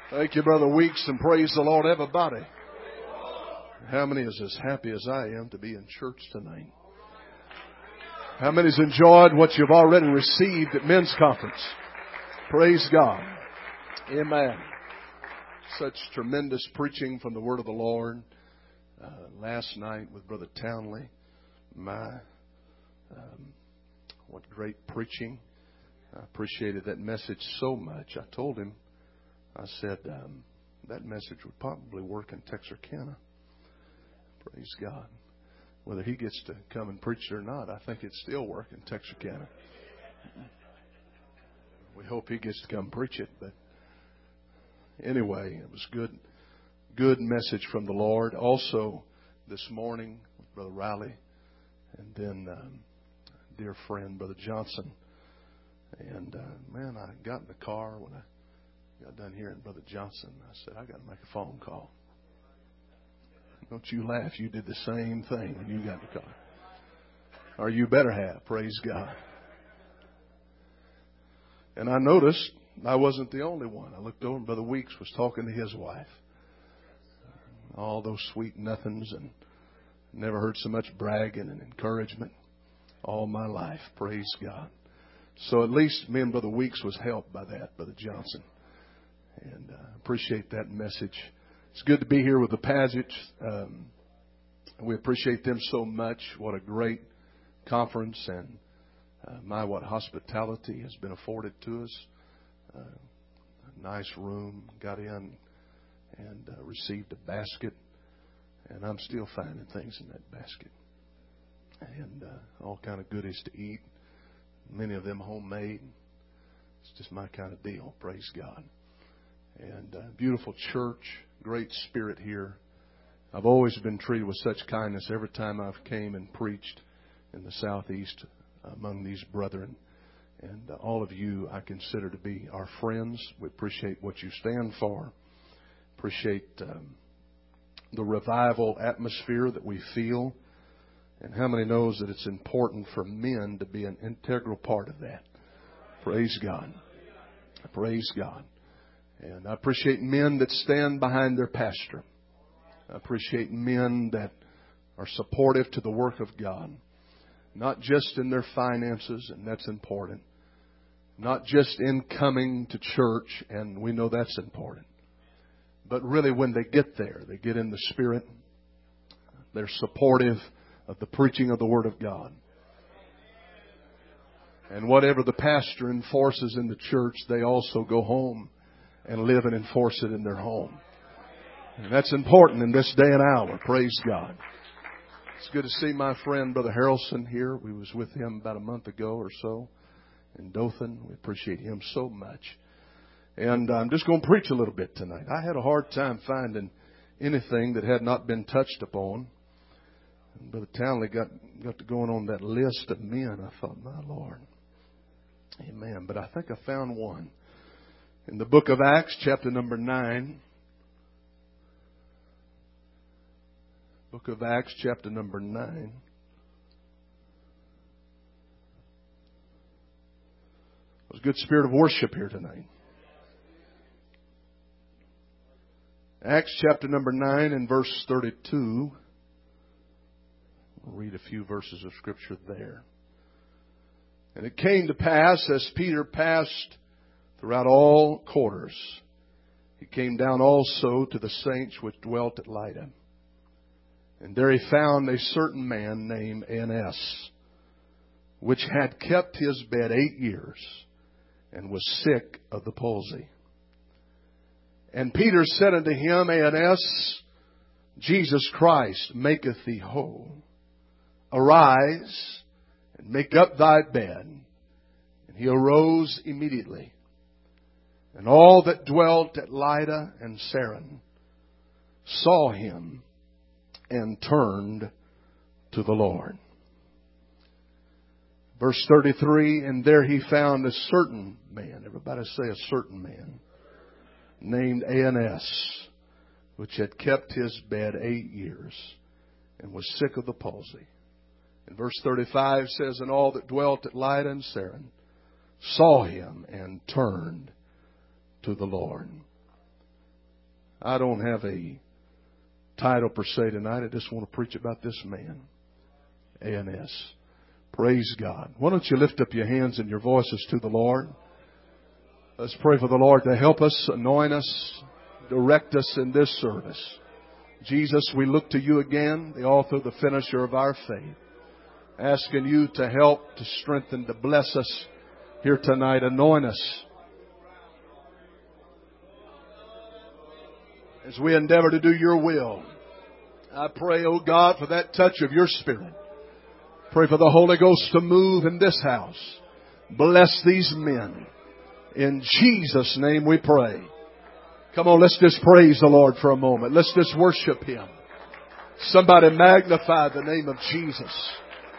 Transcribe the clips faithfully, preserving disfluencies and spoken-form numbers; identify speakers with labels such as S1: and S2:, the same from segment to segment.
S1: Thank you, Brother Weeks, and praise the Lord, everybody. How many is as happy as I am to be in church tonight? How many's enjoyed what you've already received at men's conference? Praise God. Amen. Such tremendous preaching from the Word of the Lord. Uh, last night with Brother Townley. My, um, what great preaching. I appreciated that message so much. I told him, I said, um, that message would probably work in Texarkana. Praise God. Whether he gets to come and preach it or not, I think it'd still work in Texarkana. We hope he gets to come preach it. But anyway, it was good, good message from the Lord. Also, this morning with Brother Riley, and then um, dear friend Brother Johnson. And uh, man, I got in the car when I got done hearing Brother Johnson. I said, I got to make a phone call. Don't you laugh. You did the same thing when you got in the car. Or you better have. Praise God. And I noticed I wasn't the only one. I looked over and Brother Weeks was talking to his wife. All those sweet nothings, and never heard so much bragging and encouragement all my life. Praise God. So at least me and Brother Weeks was helped by that, Brother Johnson. And I uh, appreciate that message. It's good to be here with the Paget's. Um, we appreciate them so much. What a great conference, and uh, my, what hospitality has been afforded to us. Uh, a nice room. Got in and uh, received a basket. And I'm still finding things in that basket. And uh, all kind of goodies to eat. Many of them homemade. It's just my kind of deal. Praise God. And uh, beautiful church. Great spirit here. I've always been treated with such kindness every time I've came and preached in the southeast among these brethren. And uh, all of you I consider to be our friends. We appreciate what you stand for. Appreciate um, the revival atmosphere that we feel. And how many knows that it's important for men to be an integral part of that? Praise God. Praise God. And I appreciate men that stand behind their pastor. I appreciate men that are supportive to the work of God. Not just in their finances, and that's important. Not just in coming to church, and we know that's important. But really when they get there, they get in the Spirit. They're supportive of the preaching of the Word of God. And whatever the pastor enforces in the church, they also go home and live and enforce it in their home. And that's important in this day and hour. Praise God. It's good to see my friend Brother Harrelson here. We was with him about a month ago or so in Dothan. We appreciate him so much. And I'm just going to preach a little bit tonight. I had a hard time finding anything that had not been touched upon. And Brother Townley got, got to going on that list of men. I thought, my Lord. Amen. But I think I found one. In the book of Acts, chapter number nine. Book of Acts, chapter number nine. There's a good spirit of worship here tonight. Acts chapter number nine and verse thirty-two. We'll read a few verses of Scripture there. And it came to pass, as Peter passed throughout all quarters, he came down also to the saints which dwelt at Lydda. And there he found a certain man named Aeneas, which had kept his bed eight years, and was sick of the palsy. And Peter said unto him, Aeneas, Jesus Christ maketh thee whole. Arise, and make up thy bed. And he arose immediately. And all that dwelt at Lydda and Saron saw him and turned to the Lord. Verse thirty-three, and there he found a certain man, everybody say a certain man, named Aeneas, which had kept his bed eight years and was sick of the palsy. And verse thirty-five says, and all that dwelt at Lydda and Saron saw him and turned to the Lord. I don't have a title per se tonight. I just want to preach about this man, A N S. Praise God. Why don't you lift up your hands and your voices to the Lord? Let's pray for the Lord to help us, anoint us, direct us in this service. Jesus, we look to you again, the author, the finisher of our faith, asking you to help, to strengthen, to bless us here tonight. Anoint us as we endeavor to do your will. I pray, oh God, for that touch of your Spirit. Pray for the Holy Ghost to move in this house. Bless these men. In Jesus' name we pray. Come on, let's just praise the Lord for a moment. Let's just worship Him. Somebody magnify the name of Jesus.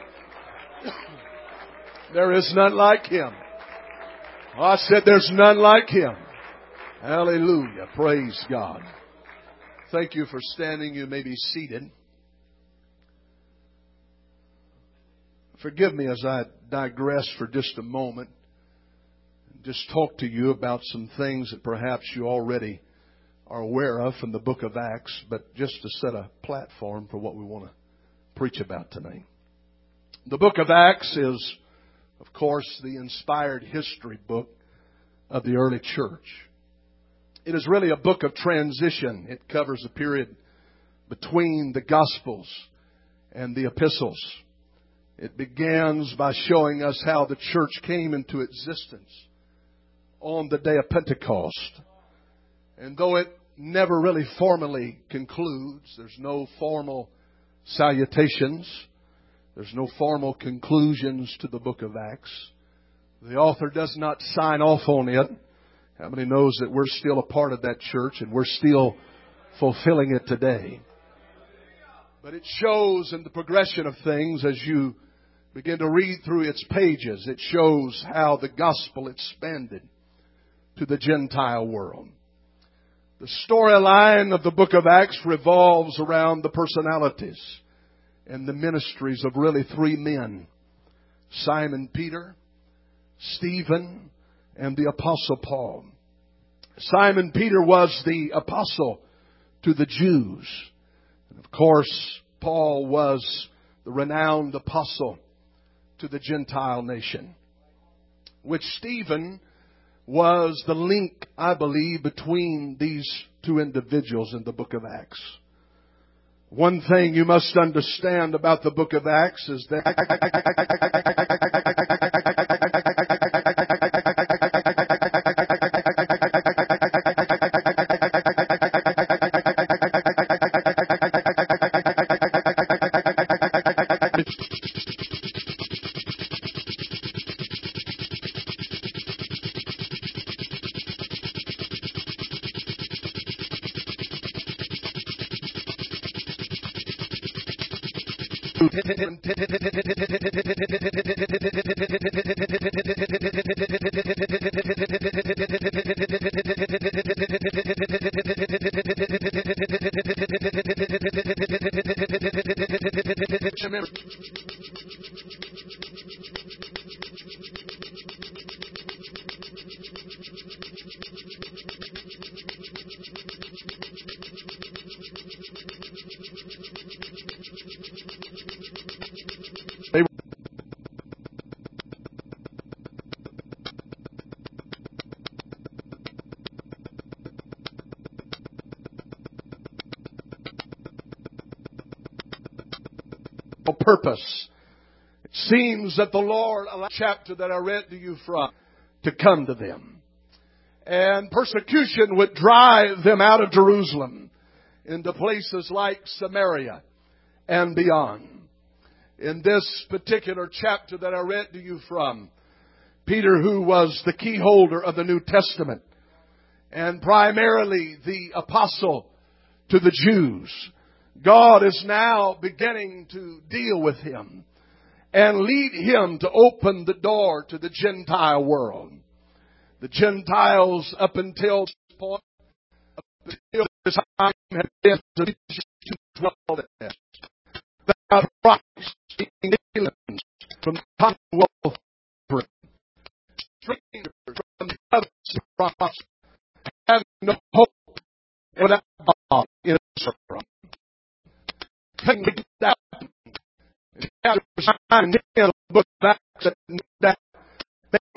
S1: There is none like Him. Oh, I said there's none like Him. Hallelujah. Praise God. Thank you for standing. You may be seated. Forgive me as I digress for just a moment. Just talk to you about some things that perhaps you already are aware of from the book of Acts, but just to set a platform for what we want to preach about tonight. The book of Acts is, of course, the inspired history book of the early church. It is really a book of transition. It covers the period between the Gospels and the epistles. It begins by showing us how the church came into existence on the day of Pentecost. And though it never really formally concludes, there's no formal salutations, there's no formal conclusions to the book of Acts. The author does not sign off on it. How many knows that we're still a part of that church and we're still fulfilling it today? But it shows in the progression of things as you begin to read through its pages. It shows how the gospel expanded to the Gentile world. The storyline of the book of Acts revolves around the personalities and the ministries of really three men: Simon Peter, Stephen, and the Apostle Paul. Simon Peter was the apostle to the Jews. And of course, Paul was the renowned apostle to the Gentile nation. Which Stephen was the link, I believe, between these two individuals in the book of Acts. One thing you must understand about the book of Acts is that purpose. It seems that the Lord allowed the chapter that I read to you from to come to them. And persecution would drive them out of Jerusalem into places like Samaria and beyond. In this particular chapter that I read to you from, Peter, who was the key holder of the New Testament and primarily the apostle to the Jews, God is now beginning to deal with him and lead him to open the door to the Gentile world. The Gentiles up until this point, up until this time, had been to dwell there. Without Christ, being aliens from the commonwealth, strangers from the others, having no hope, and without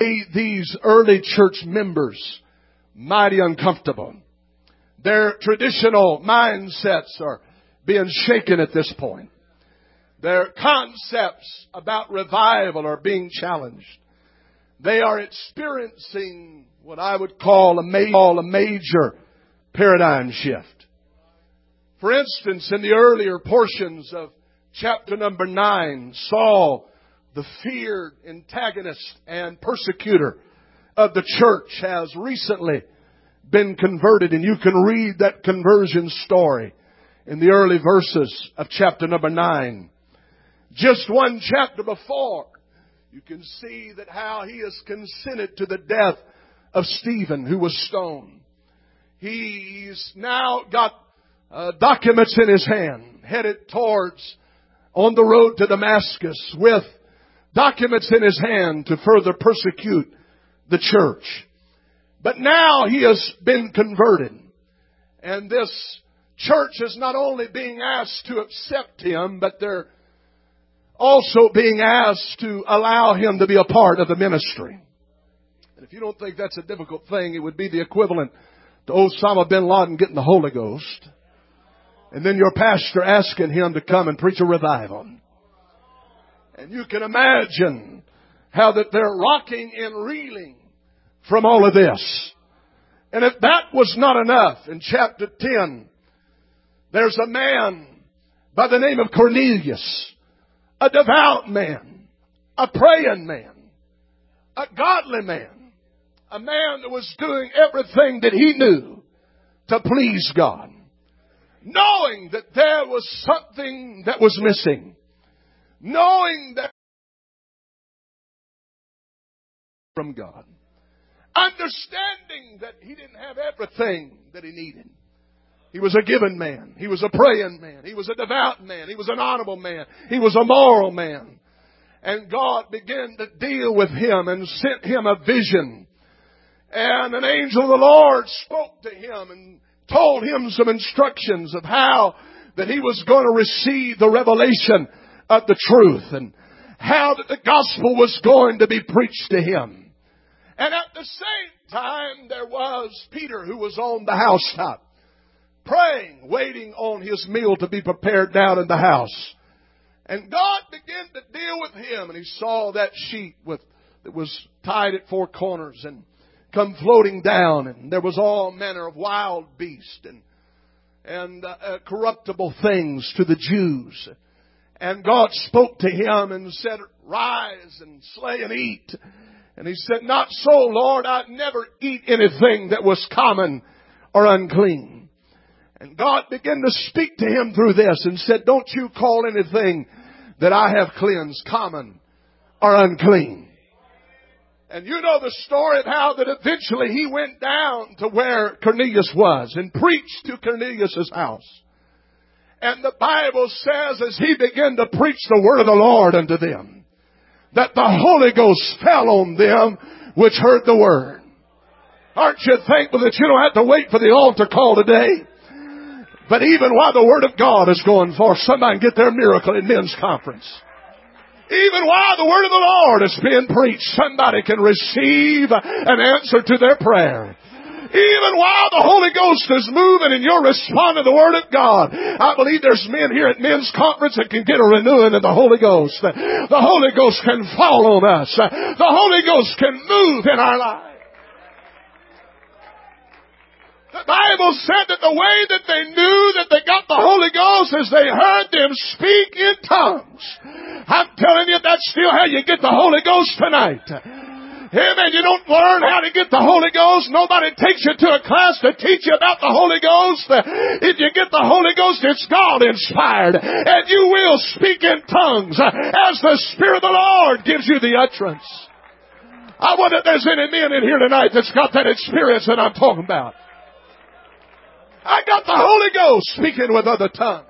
S1: these early church members mighty uncomfortable. Their traditional mindsets are being shaken at this point. Their concepts about revival are being challenged. They are experiencing what I would call a, ma- call a major paradigm shift. For instance, in the earlier portions of chapter number nine, Saul, the feared antagonist and persecutor of the church, has recently been converted, and you can read that conversion story in the early verses of chapter number nine. Just one chapter before, you can see that how he has consented to the death of Stephen, who was stoned. He's now got uh, documents in his hand, headed towards, on the road to Damascus, with documents in his hand to further persecute the church. But now he has been converted. And this church is not only being asked to accept him, but they're also being asked to allow him to be a part of the ministry. And if you don't think that's a difficult thing, it would be the equivalent to Osama bin Laden getting the Holy Ghost, and then your pastor asking him to come and preach a revival. And you can imagine how that they're rocking and reeling from all of this. And if that was not enough, in chapter ten, there's a man by the name of Cornelius, a devout man, a praying man, a godly man, a man that was doing everything that he knew to please God, knowing that there was something that was missing, knowing that from God, understanding that he didn't have everything that he needed. He was a given man. He was a praying man. He was a devout man. He was an honorable man. He was a moral man. And God began to deal with him and sent him a vision. And an angel of the Lord spoke to him and told him some instructions of how that he was going to receive the revelation of the truth, and how that the gospel was going to be preached to him. And at the same time, there was Peter, who was on the housetop, praying, waiting on his meal to be prepared down in the house. And God began to deal with him, and he saw that sheet with that was tied at four corners and come floating down, and there was all manner of wild beasts and and uh, uh, corruptible things to the Jews. And God spoke to him and said, "Rise and slay and eat." And he said, "Not so, Lord. I'd never eat anything that was common or unclean." And God began to speak to him through this and said, "Don't you call anything that I have cleansed common or unclean." And you know the story of how that eventually he went down to where Cornelius was and preached to Cornelius' house. And the Bible says, as he began to preach the word of the Lord unto them, that the Holy Ghost fell on them which heard the word. Aren't you thankful that you don't have to wait for the altar call today? But even while the word of God is going forth, somebody can get their miracle in men's conference. Even while the word of the Lord is being preached, somebody can receive an answer to their prayer. Even while the Holy Ghost is moving and you're responding to the Word of God, I believe there's men here at men's conference that can get a renewing of the Holy Ghost. The Holy Ghost can fall on us. The Holy Ghost can move in our lives. The Bible said that the way that they knew that they got the Holy Ghost is they heard them speak in tongues. I'm telling you, that's still how you get the Holy Ghost tonight. Amen. You don't learn how to get the Holy Ghost. Nobody takes you to a class to teach you about the Holy Ghost. If you get the Holy Ghost, it's God inspired. And you will speak in tongues as the Spirit of the Lord gives you the utterance. I wonder if there's any men in here tonight that's got that experience that I'm talking about. I got the Holy Ghost speaking with other tongues.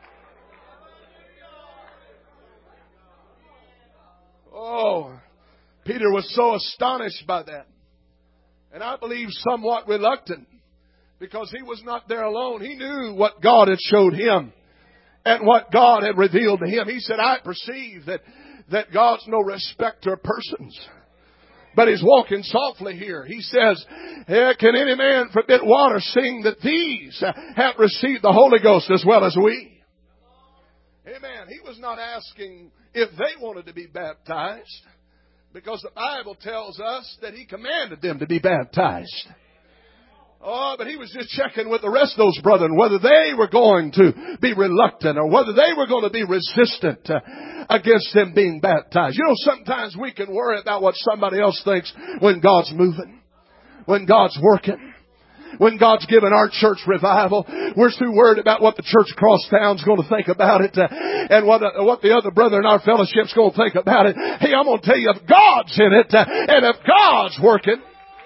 S1: Oh, Peter was so astonished by that. And I believe somewhat reluctant, because he was not there alone. He knew what God had showed him and what God had revealed to him. He said, "I perceive that, that God's no respecter of persons. But he's walking softly here. He says, eh, can any man forbid water, seeing that these have received the Holy Ghost as well as we? Amen. He was not asking if they wanted to be baptized, because the Bible tells us that he commanded them to be baptized. Oh, but he was just checking with the rest of those brethren whether they were going to be reluctant or whether they were going to be resistant uh, against them being baptized. You know, sometimes we can worry about what somebody else thinks when God's moving, when God's working, when God's given our church revival. We're too worried about what the church across town's going to think about it uh, and what uh, what the other brother in our fellowship's going to think about it. Hey, I'm going to tell you, if God's in it uh, and if God's working,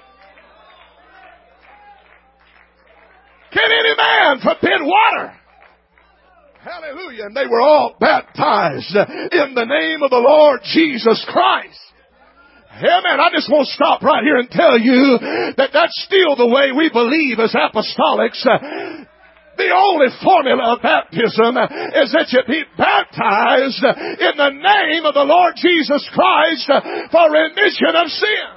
S1: can any man forbid water? Hallelujah. And they were all baptized in the name of the Lord Jesus Christ. Amen. I just want to stop right here and tell you that that's still the way we believe as apostolics. The only formula of baptism is that you be baptized in the name of the Lord Jesus Christ for remission of sins.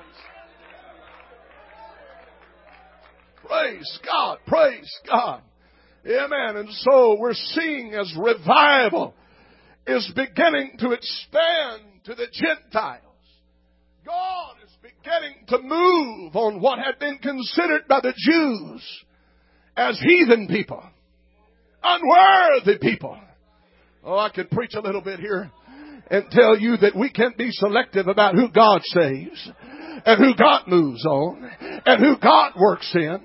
S1: Praise God. Praise God. Amen. And so we're seeing as revival is beginning to expand to the Gentiles. God is beginning to move on what had been considered by the Jews as heathen people, unworthy people. Oh, I could preach a little bit here and tell you that we can't be selective about who God saves and who God moves on and who God works in.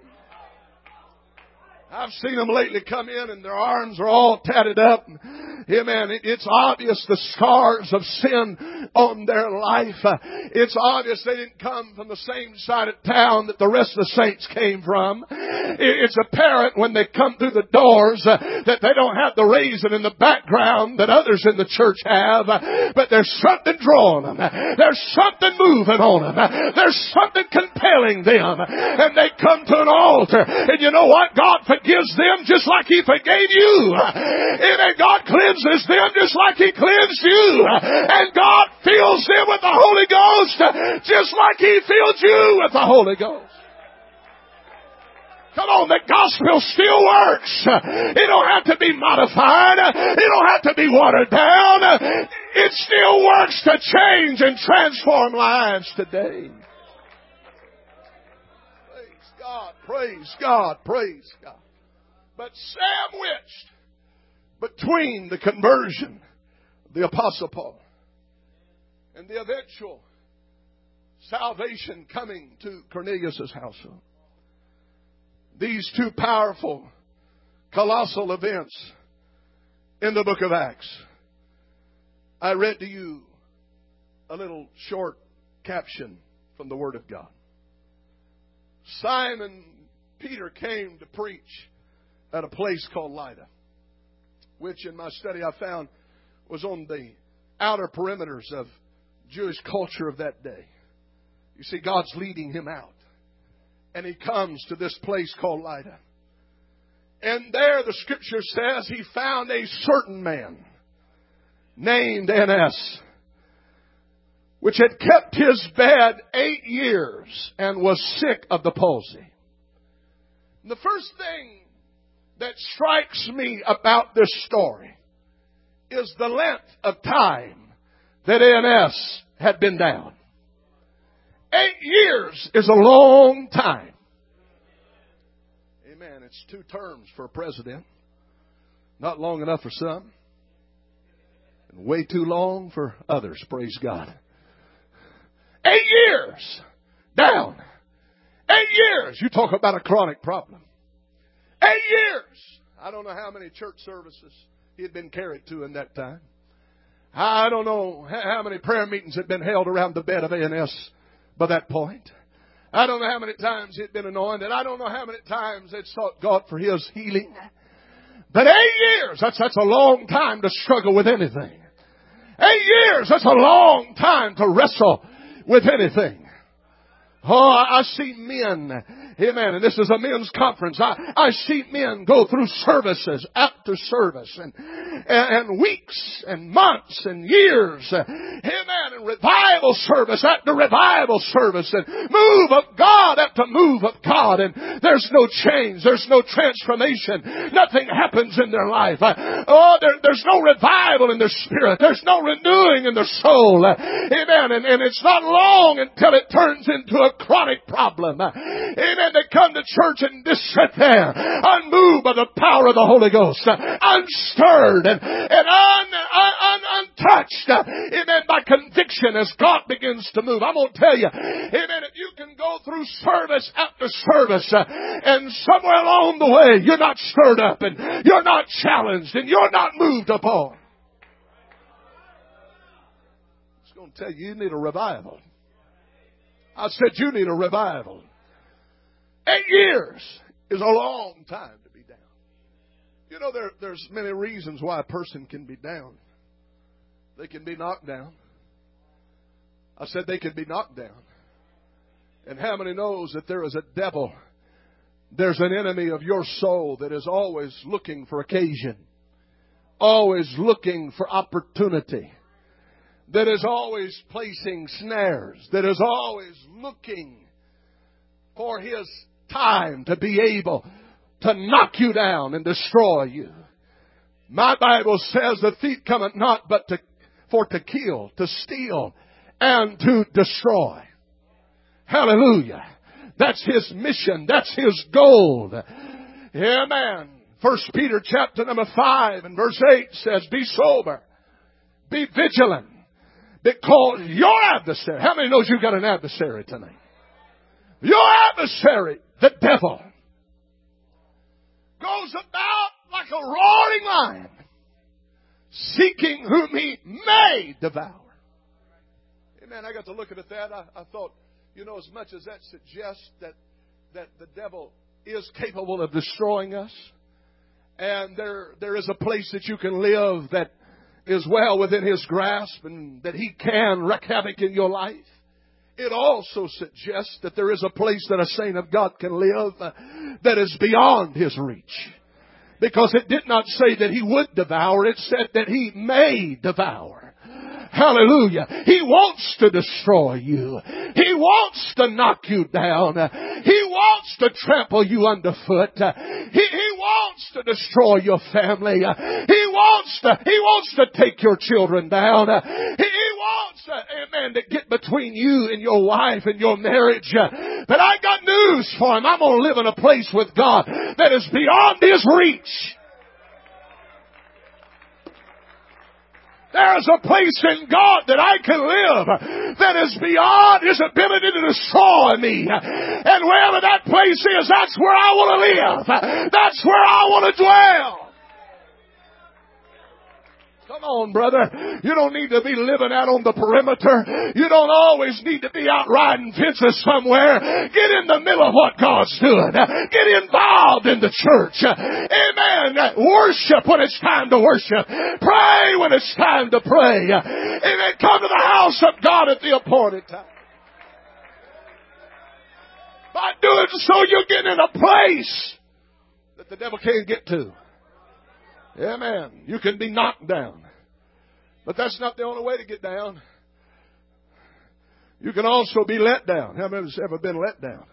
S1: I've seen them lately come in and their arms are all tatted up. Amen. It's obvious the scars of sin on their life. It's obvious they didn't come from the same side of town that the rest of the saints came from. It's apparent when they come through the doors that they don't have the raising in the background that others in the church have. But there's something drawing them. There's something moving on them. There's something compelling them. And they come to an altar. And you know what? God forgives them just like He forgave you. Amen. God cleanses them just like He cleansed you. And God fills them with the Holy Ghost just like He filled you with the Holy Ghost. Come on, the gospel still works. It don't have to be modified. It don't have to be watered down. It still works to change and transform lives today. Praise God, praise God, praise God. But sandwiched between the conversion of the Apostle Paul and the eventual salvation coming to Cornelius' household, these two powerful, colossal events in the book of Acts. I read to you a little short caption from the Word of God. Simon Peter came to preach at a place called Lydda, which in my study I found was on the outer perimeters of Jewish culture of that day. You see, God's leading him out. And he comes to this place called Lydda. And there the Scripture says he found a certain man named Aeneas, which had kept his bed eight years and was sick of the palsy. And the first thing that strikes me about this story is the length of time that Aeneas had been down. Eight years is a long time. Amen. It's two terms for a president. Not long enough for some. And way too long for others. Praise God. Eight years down. Eight years. You talk about a chronic problem. Eight years. I don't know how many church services he had been carried to in that time. I don't know how many prayer meetings had been held around the bed of Aeneas by that point. I don't know how many times he'd been anointed. I don't know how many times they'd sought God for his healing. But eight years, that's, that's a long time to struggle with anything. Eight years, that's a long time to wrestle with anything. Oh, I see men, amen, and this is a men's conference. I, I see men go through services after service and, and weeks and months and years. Amen. And revival service after revival service and move of God after move of God. And there's no change. There's no transformation. Nothing happens in their life. Oh, there, there's no revival in their spirit. There's no renewing in their soul. Amen. And, and it's not long until it turns into a chronic problem. Amen. They come to church and just sit there, unmoved by the power of the Holy Ghost, unstirred and, and un, un, un, untouched, amen, by conviction as God begins to move. I'm going to tell you, amen, if you can go through service after service uh, and somewhere along the way you're not stirred up and you're not challenged and you're not moved upon, it's going to tell you you need a revival. I said you need a revival. Eight years is a long time to be down. You know, there, there's many reasons why a person can be down. They can be knocked down. I said they can be knocked down. And how many knows that there is a devil? There's an enemy of your soul that is always looking for occasion. Always looking for opportunity. That is always placing snares. That is always looking for his time to be able to knock you down and destroy you. My Bible says the thief cometh not but to, for to kill, to steal, and to destroy. Hallelujah. That's his mission. That's his goal. Amen. First Peter chapter number five and verse eight says, be sober, be vigilant, because your adversary, how many knows you've got an adversary tonight? Your adversary, the devil, goes about like a roaring lion, seeking whom he may devour. Amen. I got to looking at that. I, I thought, you know, as much as that suggests that, that the devil is capable of destroying us, and there there is a place that you can live that is well within his grasp and that he can wreak havoc in your life, it also suggests that there is a place that a saint of God can live uh, that is beyond his reach. Because it did not say that he would devour, it said that he may devour. Hallelujah. He wants to destroy you. He wants to knock you down. He wants to trample you underfoot. He, he wants to destroy your family. He wants to, he wants to take your children down. He, he wants, uh, amen, to get between you and your wife and your marriage. But I got news for him. I'm going to live in a place with God that is beyond his reach. There's a place in God that I can live that is beyond his ability to destroy me. And wherever that place is, that's where I want to live. That's where I want to dwell. Come on, brother. You don't need to be living out on the perimeter. You don't always need to be out riding fences somewhere. Get in the middle of what God's doing. Get involved in the church. Amen. Worship when it's time to worship. Pray when it's time to pray. Amen. Come to the house of God at the appointed time. By doing so, you get in a place that the devil can't get to. Amen. You can be knocked down. But that's not the only way to get down. You can also be let down. How many of us ever been let down?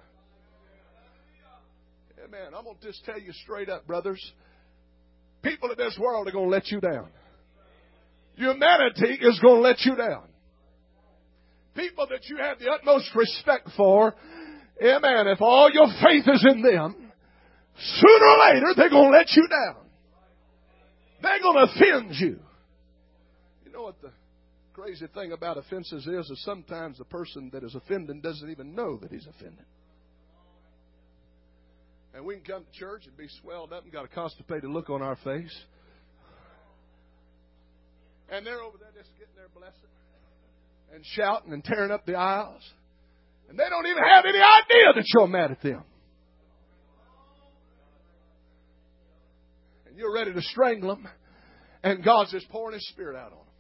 S1: Amen. I'm going to just tell you straight up, brothers. People in this world are going to let you down. Humanity is going to let you down. People that you have the utmost respect for, amen, if all your faith is in them, sooner or later they're going to let you down. They're going to offend you. You know what the crazy thing about offenses is? Is sometimes the person that is offending doesn't even know that he's offended. And we can come to church and be swelled up and got a constipated look on our face. And they're over there just getting their blessing and shouting and tearing up the aisles. And they don't even have any idea that you're mad at them. You're ready to strangle them, and God's just pouring his Spirit out on them.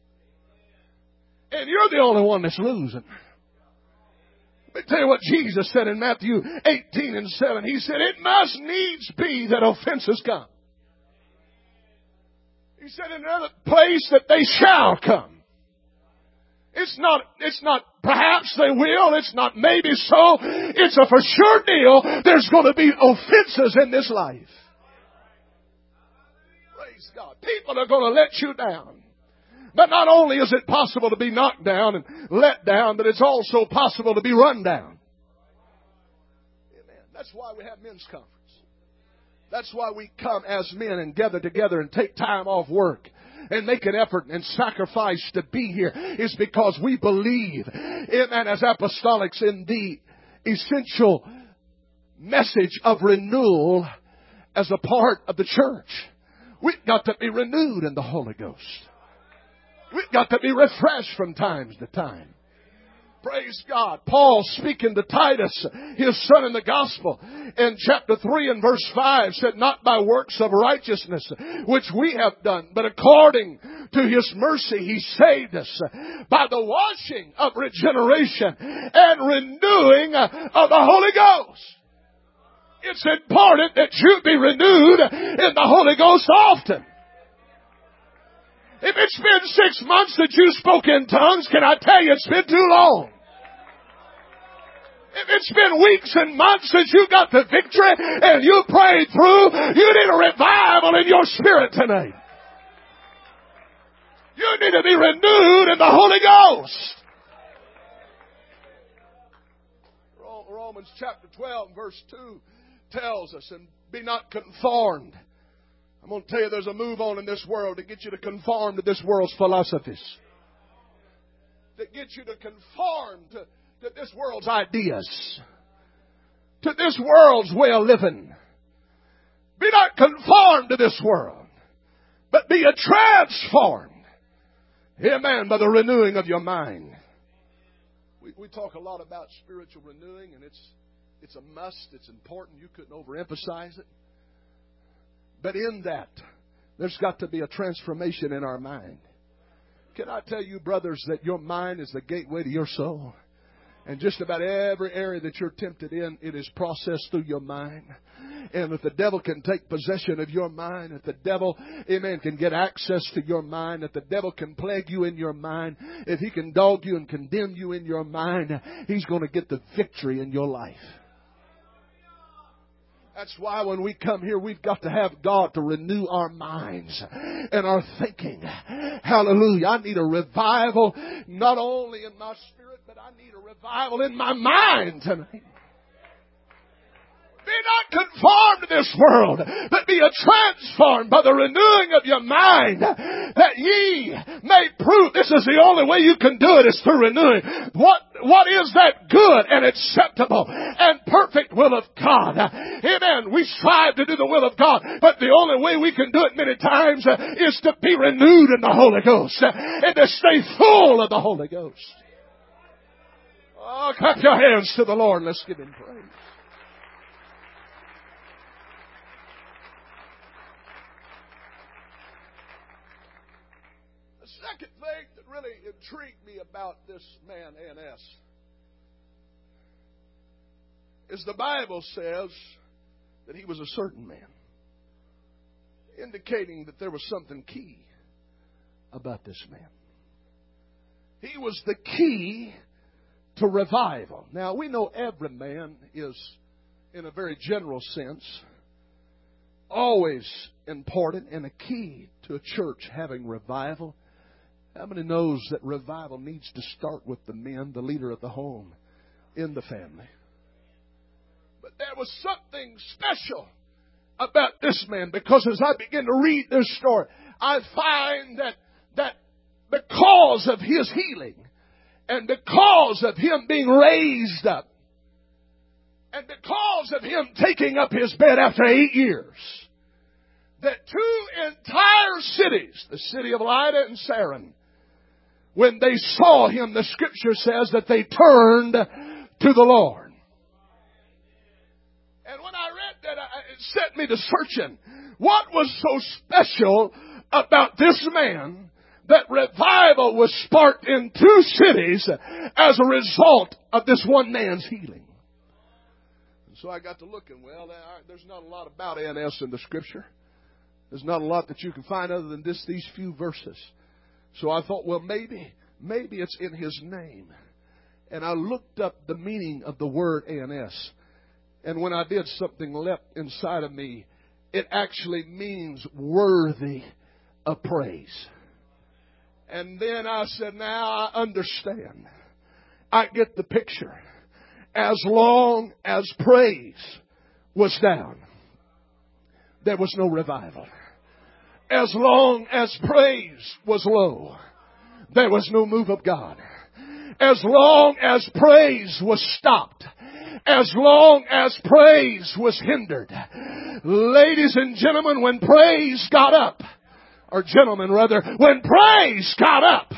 S1: And you're the only one that's losing. Let me tell you what Jesus said in Matthew eighteen and seven. He said, it must needs be that offenses come. He said in another place that they shall come. It's not, it's not perhaps they will. It's not maybe so. It's a for sure deal. There's going to be offenses in this life. Praise God. People are going to let you down. But not only is it possible to be knocked down and let down, but it's also possible to be run down. Amen. That's why we have men's conference. That's why we come as men and gather together and take time off work and make an effort and sacrifice to be here, is because we believe, amen, as apostolics, in the essential message of renewal as a part of the church. We've got to be renewed in the Holy Ghost. We've got to be refreshed from time to time. Praise God. Paul, speaking to Titus, his son in the gospel, in chapter three and verse five, said, not by works of righteousness which we have done, but according to His mercy He saved us by the washing of regeneration and renewing of the Holy Ghost. It's important that you be renewed in the Holy Ghost often. If it's been six months that you spoke in tongues, can I tell you it's been too long? If it's been weeks and months since you got the victory and you prayed through, you need a revival in your spirit tonight. You need to be renewed in the Holy Ghost. Romans chapter twelve verse two tells us, and be not conformed. I'm going to tell you there's a move on in this world to get you to conform to this world's philosophies. To get you to conform to, to this world's ideas. To this world's way of living. Be not conformed to this world, but be a transformed. Amen. By the renewing of your mind. We, we talk a lot about spiritual renewing, and it's, it's a must. It's important. You couldn't overemphasize it. But in that, there's got to be a transformation in our mind. Can I tell you, brothers, that your mind is the gateway to your soul? And just about every area that you're tempted in, it is processed through your mind. And if the devil can take possession of your mind, if the devil, amen, can get access to your mind, if the devil can plague you in your mind, if he can dog you and condemn you in your mind, he's going to get the victory in your life. That's why when we come here, we've got to have God to renew our minds and our thinking. Hallelujah. I need a revival, not only in my spirit, but I need a revival in my mind tonight. Be not conformed to this world, but be transformed by the renewing of your mind, that ye may prove. This is the only way you can do it, is through renewing. What, what is that good and acceptable and perfect will of God? Amen. We strive to do the will of God, but the only way we can do it many times is to be renewed in the Holy Ghost and to stay full of the Holy Ghost. Oh, clap your hands to the Lord. Let's give Him praise. Second thing that really intrigued me about this man, A N S, is the Bible says that he was a certain man, indicating that there was something key about this man. He was the key to revival. Now, we know every man is, in a very general sense, always important and a key to a church having revival. How many knows that revival needs to start with the men, the leader of the home, in the family? But there was something special about this man, because as I begin to read this story, I find that, that because of his healing, and because of him being raised up, and because of him taking up his bed after eight years, that two entire cities, the city of Lydda and Saron, when they saw him, the Scripture says that they turned to the Lord. And when I read that, it set me to searching. What was so special about this man that revival was sparked in two cities as a result of this one man's healing? And so I got to looking. Well, there's not a lot about A N S in the Scripture. There's not a lot that you can find other than this, these few verses. So I thought, well, maybe, maybe it's in His name. And I looked up the meaning of the word A N S. And when I did, something leapt inside of me. It actually means worthy of praise. And then I said, now I understand. I get the picture. As long as praise was down, there was no revival. As long as praise was low, there was no move of God. As long as praise was stopped, as long as praise was hindered. Ladies and gentlemen, when praise got up, or gentlemen rather, when praise got up,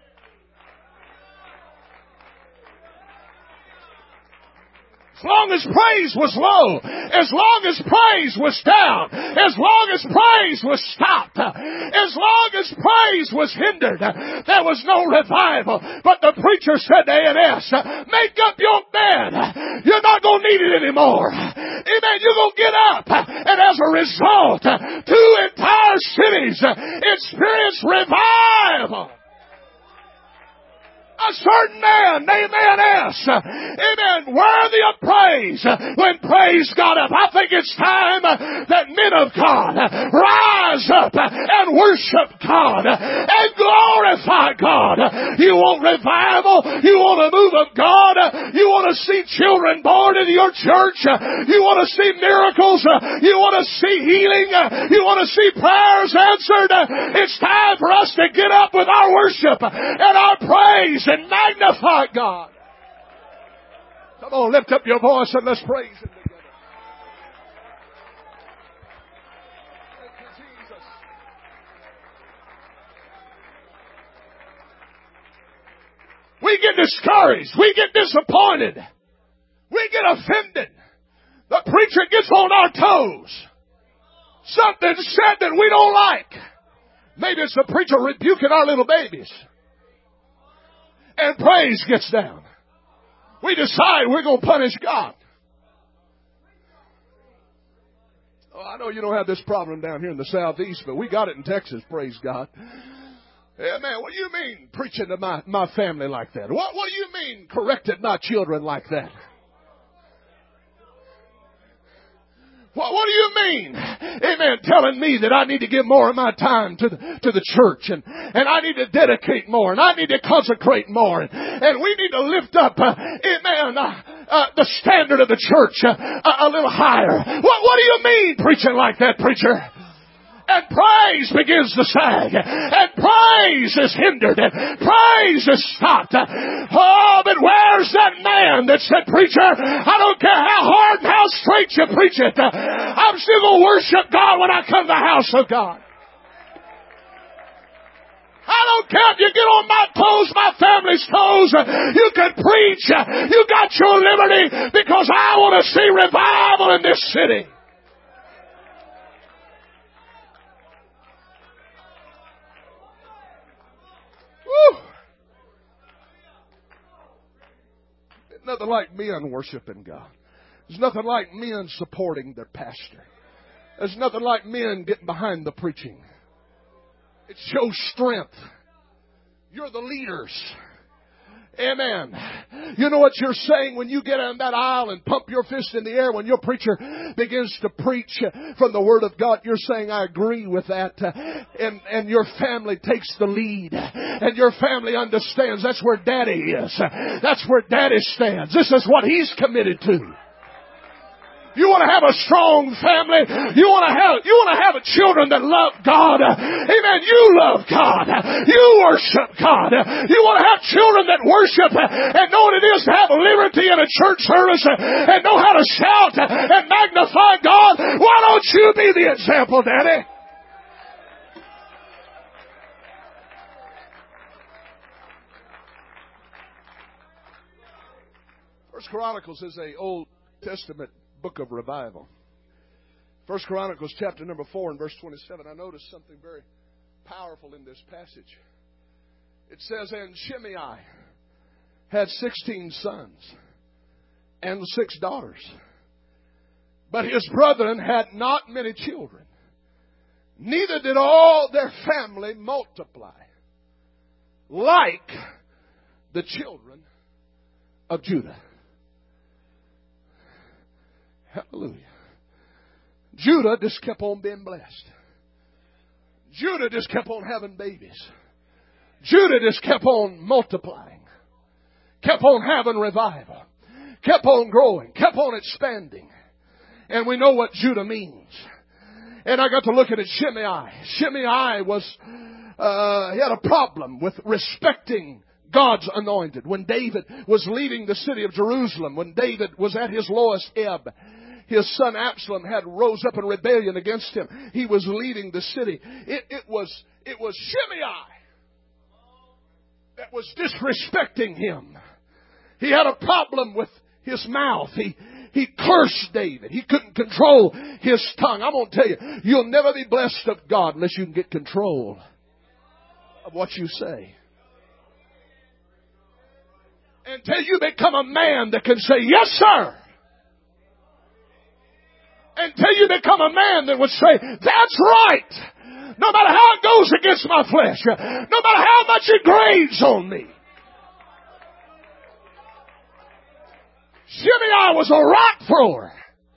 S1: as long as praise was low, as long as praise was down, as long as praise was stopped, as long as praise was hindered, there was no revival. But the preacher said to A and S, make up your bed. You're not going to need it anymore. Amen. You're going to get up. And as a result, two entire cities experienced revival. A certain man named A and S, amen, worthy of praise. When praise got up, I think it's time that men of God rise up and worship God and glorify God. You want revival? You want a move of God? You want to see children born in your church? You want to see miracles? You want to see healing? You want to see prayers answered? It's time for us to get up with our worship and our praise and magnify God. Come on, lift up your voice and let's praise Him together. Thank you, Jesus. We get discouraged. We get disappointed. We get offended. The preacher gets on our toes. Something said that we don't like. Maybe it's the preacher rebuking our little babies. And praise gets down. We decide we're going to punish God. Oh, I know you don't have this problem down here in the southeast, but we got it in Texas, praise God. Yeah, man, what do you mean preaching to my, my family like that? What, what do you mean correcting my children like that? What, what do you mean? Amen. Telling me that I need to give more of my time to the, to the church and, and I need to dedicate more and I need to consecrate more and, and we need to lift up, uh, amen, uh, uh, the standard of the church uh, a, a little higher. What, what do you mean preaching like that, preacher? And praise begins to sag. And praise is hindered. And praise is stopped. Oh, but where's that man that said, preacher, I don't care how hard and how straight you preach it. I'm still going to worship God when I come to the house of God. I don't care if you get on my toes, my family's toes. You can preach. You got your liberty because I want to see revival in this city. Woo. There's nothing like men worshiping God. There's nothing like men supporting their pastor. There's nothing like men getting behind the preaching. It shows strength. You're the leaders. Amen. You know what you're saying when you get on that aisle and pump your fist in the air when your preacher begins to preach from the Word of God. You're saying, I agree with that. And, and your family takes the lead. And your family understands that's where Daddy is. That's where Daddy stands. This is what He's committed to. You want to have a strong family. You want to have, you want to have children that love God. Amen. You love God. You worship God. You want to have children that worship and know what it is to have liberty in a church service and know how to shout and magnify God. Why don't you be the example, Daddy? First Chronicles is a Old Testament book of revival. First Chronicles chapter number four and verse twenty-seven. I noticed something very powerful in this passage. It says, and Shimei had sixteen sons and six daughters. But his brethren had not many children. Neither did all their family multiply like the children of Judah. Hallelujah. Judah just kept on being blessed. Judah just kept on having babies. Judah just kept on multiplying. Kept on having revival. Kept on growing. Kept on expanding. And we know what Judah means. And I got to look at it, Shimei. Shimei was, uh, he had a problem with respecting God's anointed. When David was leading the city of Jerusalem, when David was at his lowest ebb, his son Absalom had rose up in rebellion against him. He was leading the city. It, it was, it was Shimei that was disrespecting him. He had a problem with his mouth. He, he cursed David. He couldn't control his tongue. I'm going to tell you, you'll never be blessed of God unless you can get control of what you say. Until you become a man that can say, yes, sir. Until you become a man that would say, that's right. No matter how it goes against my flesh. No matter how much it grates on me. Shimei was a rock thrower.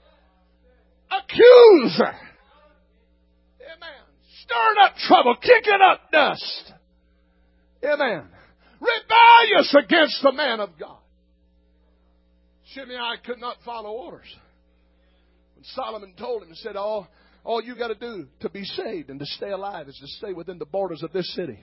S1: Accuser. Amen. Stirring up trouble. Kicking up dust. Amen. Rebellious against the man of God. Shimei could not follow orders. When Solomon told him, he said, all, all you got to do to be saved and to stay alive is to stay within the borders of this city.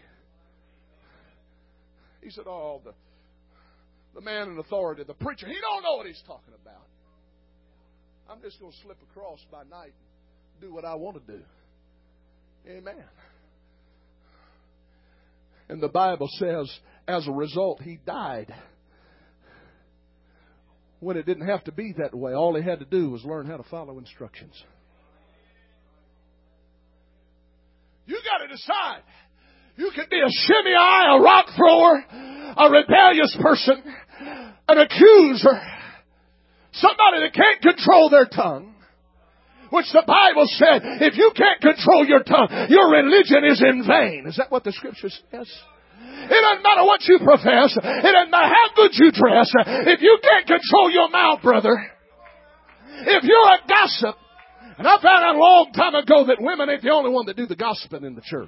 S1: He said, oh, the, the man in authority, the preacher, he don't know what he's talking about. I'm just going to slip across by night and do what I want to do. Amen. And the Bible says, as a result, he died. When it didn't have to be that way. All he had to do was learn how to follow instructions. You got to decide. You can be a Shimei, a rock thrower, a rebellious person, an accuser, somebody that can't control their tongue. Which the Bible said, if you can't control your tongue, your religion is in vain. Is that what the Scripture says? It doesn't matter what you profess. It doesn't matter how good you dress. If you can't control your mouth, brother, if you're a gossip, and I found out a long time ago that women ain't the only one that do the gossiping in the church.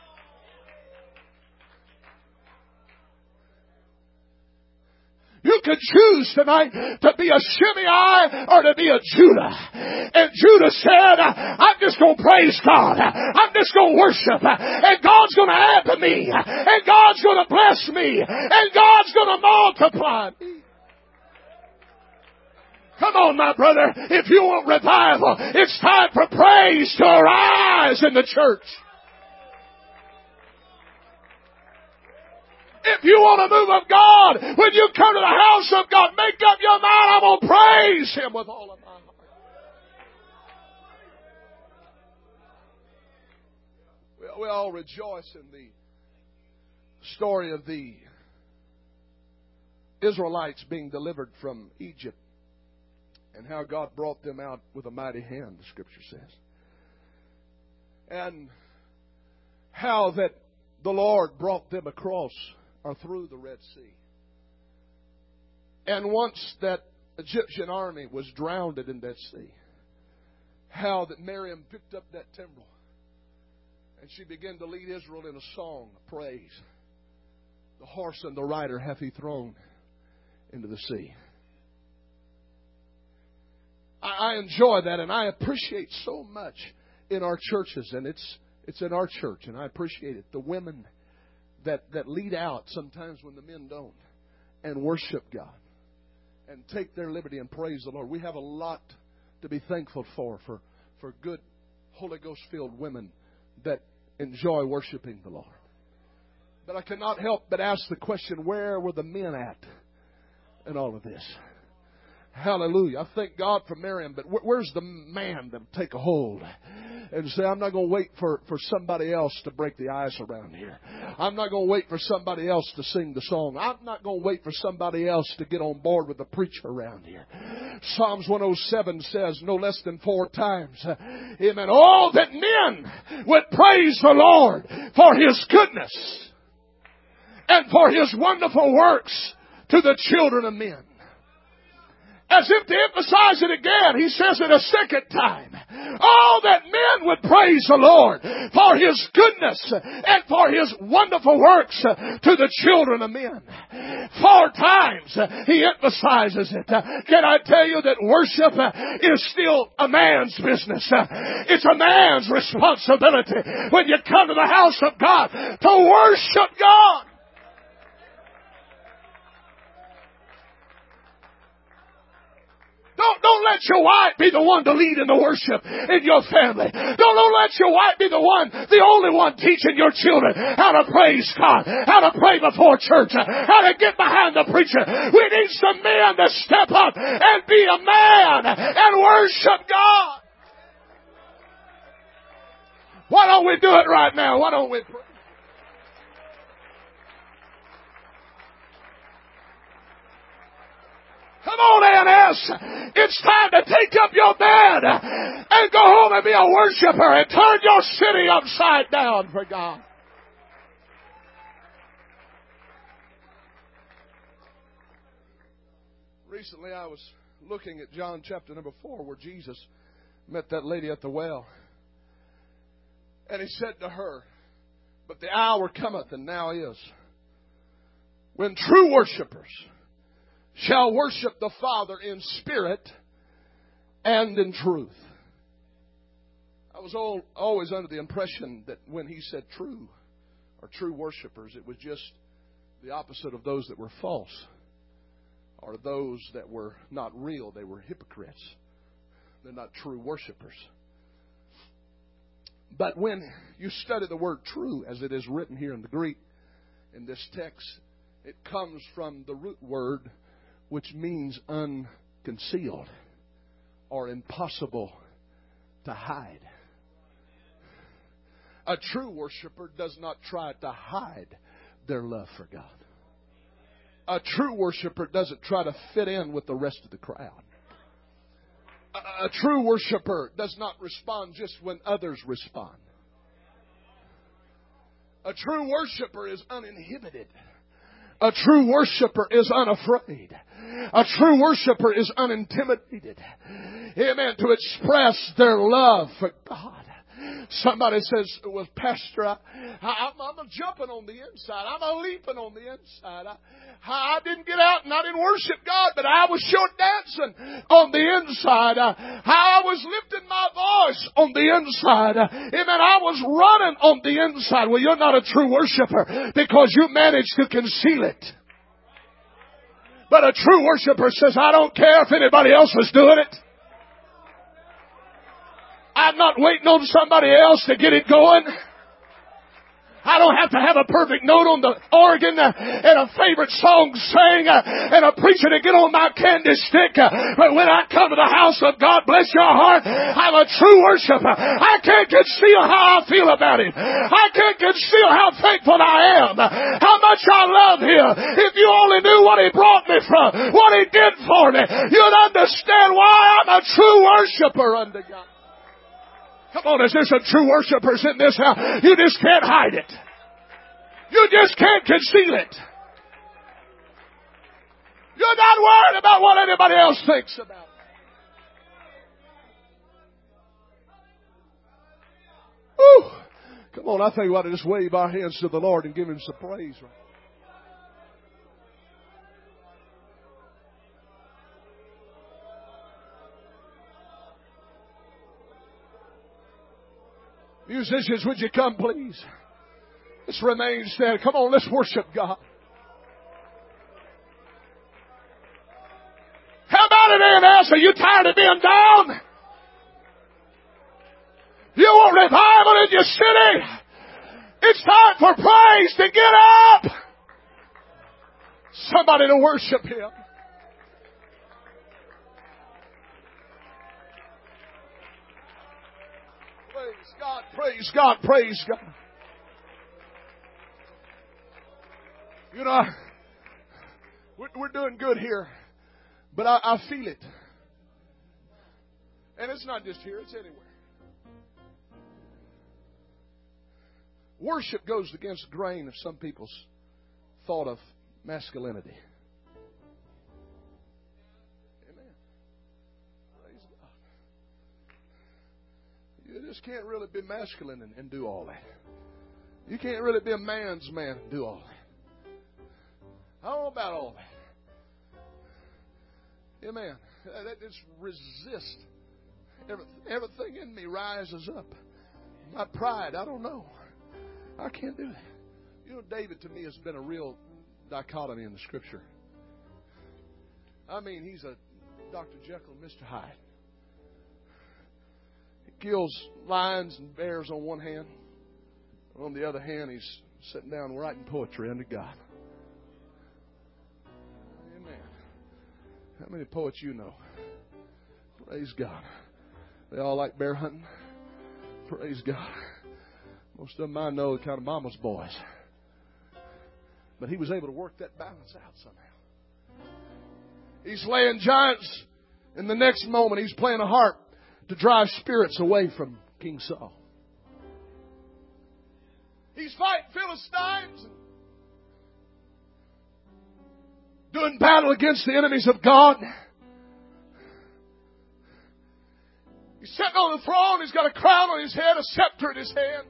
S1: You can choose tonight to be a Shimei or to be a Judah. And Judah said, I'm just going to praise God. I'm just going to worship. And God's going to add to me. And God's going to bless me. And God's going to multiply me. Come on, my brother. If you want revival, it's time for praise to arise in the church. If you want a move of God, when you come to the house of God, make up your mind, I'm going to praise Him with all of my heart. We, we all rejoice in the story of the Israelites being delivered from Egypt and how God brought them out with a mighty hand, the Scripture says. And how that the Lord brought them across or through the Red Sea. And once that Egyptian army was drowned in that sea, how that Miriam picked up that timbrel and she began to lead Israel in a song of praise. The horse and the rider hath He thrown into the sea. I, I enjoy that, and I appreciate so much in our churches, and it's it's in our church, and I appreciate it. The women that, that lead out sometimes when the men don't and worship God and take their liberty and praise the Lord. We have a lot to be thankful for, for, for good Holy Ghost-filled women that enjoy worshiping the Lord. But I cannot help but ask the question, where were the men at in all of this? Hallelujah. I thank God for Miriam, but where's the man that'll take a hold and say, I'm not going to wait for, for somebody else to break the ice around here. I'm not going to wait for somebody else to sing the song. I'm not going to wait for somebody else to get on board with the preacher around here. Psalms one oh seven says no less than four times, amen, oh, that men would praise the Lord for His goodness and for His wonderful works to the children of men. As if to emphasize it again, he says it a second time. Oh, that men would praise the Lord for His goodness and for His wonderful works to the children of men. Four times he emphasizes it. Can I tell you that worship is still a man's business? It's a man's responsibility when you come to the house of God to worship God. Don't, don't let your wife be the one to lead in the worship in your family. Don't, don't let your wife be the one, the only one teaching your children how to praise God, how to pray before church, how to get behind the preacher. We need some men to step up and be a man and worship God. Why don't we do it right now? Why don't we pray? Come on, A and S. It's time to take up your bed and go home and be a worshiper and turn your city upside down for God. Recently I was looking at John chapter number four where Jesus met that lady at the well. And He said to her, but the hour cometh, and now is, when true worshipers shall worship the Father in spirit and in truth. I was all, always under the impression that when He said true or true worshipers, it was just the opposite of those that were false or those that were not real. They were hypocrites. They're not true worshipers. But when you study the word true as it is written here in the Greek in this text, it comes from the root word which means unconcealed or impossible to hide. A true worshiper does not try to hide their love for God. A true worshiper doesn't try to fit in with the rest of the crowd. A, a true worshiper does not respond just when others respond. A true worshiper is uninhibited. A true worshiper is unafraid. A true worshiper is unintimidated. Amen. To express their love for God. Somebody says, well, Pastor, I, I, I'm a jumping on the inside. I'm a leaping on the inside. I, I didn't get out and I didn't worship God, but I was sure dancing on the inside. I, I was lifting my voice on the inside. Amen. I was running on the inside. Well, you're not a true worshiper because you managed to conceal it. But a true worshiper says, I don't care if anybody else is doing it. I'm not waiting on somebody else to get it going. I don't have to have a perfect note on the organ and a favorite song sang and a preacher to get on my candy stick. But when I come to the house of God, bless your heart, I'm a true worshiper. I can't conceal how I feel about Him. I can't conceal how thankful I am, how much I love Him. If you only knew what He brought me from, what He did for me, you'd understand why I'm a true worshiper unto God. Come on, is there some true worshipers in this house? You just can't hide it. You just can't conceal it. You're not worried about what anybody else thinks about it. Woo! Come on, I think we ought to just wave our hands to the Lord and give Him some praise. Right? Musicians, would you come, please? Let's remain standing. Come on, let's worship God. How about it, A and S? Are you tired of being down? You want revival in your city? It's time for praise to get up. Somebody to worship Him. Praise God, praise God, praise God. You know, we're, we're doing good here, but I, I feel it. And it's not just here, it's anywhere. Worship goes against the grain of some people's thought of masculinity. Amen. Praise God. You just can't really be masculine and, and do all that. You can't really be a man's man and do all that. I don't know about all that. Amen. That just resist. Everything in me rises up. My pride, I don't know. I can't do that. You know, David to me has been a real dichotomy in the Scripture. I mean, he's a Doctor Jekyll and Mister Hyde. He kills lions and bears on one hand. On the other hand, he's sitting down writing poetry unto God. Amen. How many poets you know? Praise God. They all like bear hunting. Praise God. Most of them I know are kind of mama's boys. But he was able to work that balance out somehow. He's slaying giants. In the next moment, he's playing a harp to drive spirits away from King Saul. He's fighting Philistines and doing battle against the enemies of God. He's sitting on the throne. He's got a crown on his head, a scepter in his hand.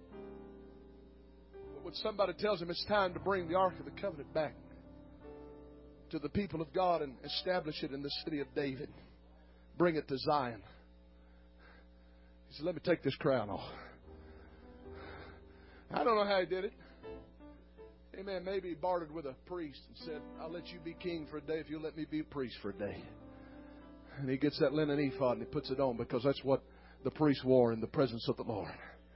S1: But when somebody tells him it's time to bring the Ark of the Covenant back to the people of God and establish it in the city of David, bring it to Zion, he said, let me take this crown off. I don't know how he did it. Amen. Maybe he bartered with a priest and said, I'll let you be king for a day if you'll let me be a priest for a day. And he gets that linen ephod and he puts it on because that's what the priest wore in the presence of the Lord.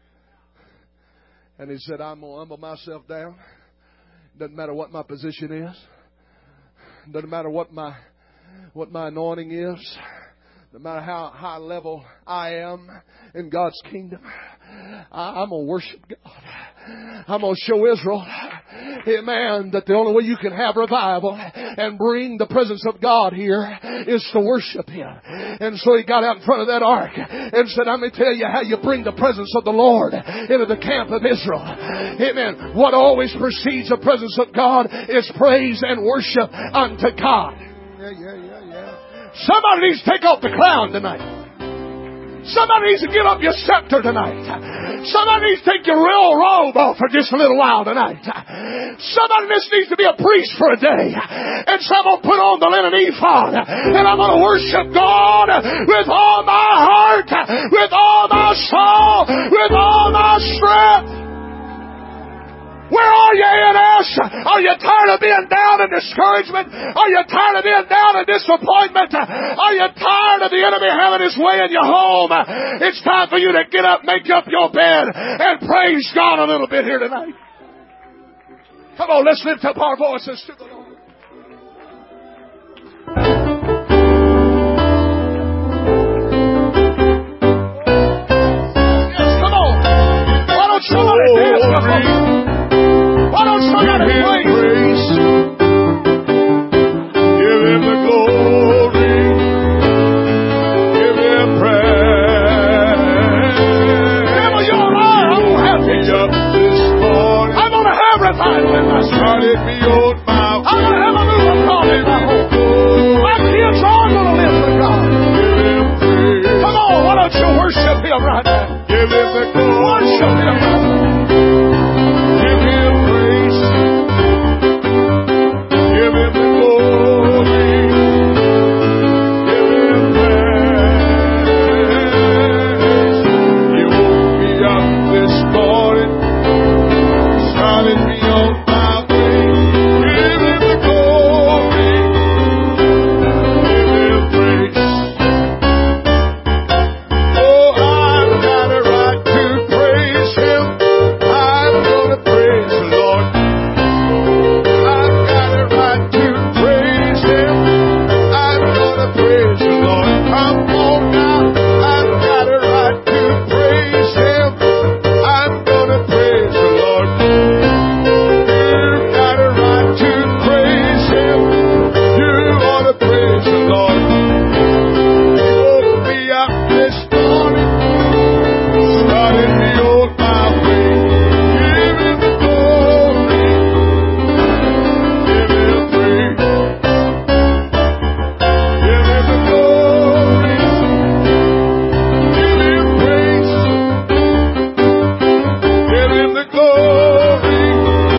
S1: And he said, I'm going to humble myself down. Doesn't matter what my position is. Doesn't matter what my what my anointing is. No matter how high level I am in God's kingdom, I, I'm going to worship God. I'm going to show Israel, amen, that the only way you can have revival and bring the presence of God here is to worship Him. And so he got out in front of that ark and said, let me tell you how you bring the presence of the Lord into the camp of Israel. Amen. What always precedes the presence of God is praise and worship unto God. Yeah, yeah, yeah, yeah. Somebody needs to take off the crown tonight. Somebody needs to give up your scepter tonight. Somebody needs to take your real robe off for just a little while tonight. Somebody just needs to be a priest for a day. And so I'm going to put on the linen ephod. And I'm going to worship God with all my heart, with all my soul, with all my strength. Where are you, A and S? Are you tired of being down in discouragement? Are you tired of being down in disappointment? Are you tired of the enemy having his way in your home? It's time for you to get up, make up your bed, and praise God a little bit here tonight. Come on, let's lift up our voices to the Lord. Yes, come on. Why don't somebody dance with me? Why don't somebody praise? Give Him the glory. Give Him praise. Devil, you're a liar. I'm going to have me up this morning. I'm going to have revival in my spirit. Me on my way. I'm going to have a move of God in my home. My kids are going to live for God. Give Him praise. Come on, why don't you worship Him right now? Give Him the glory. Worship Him.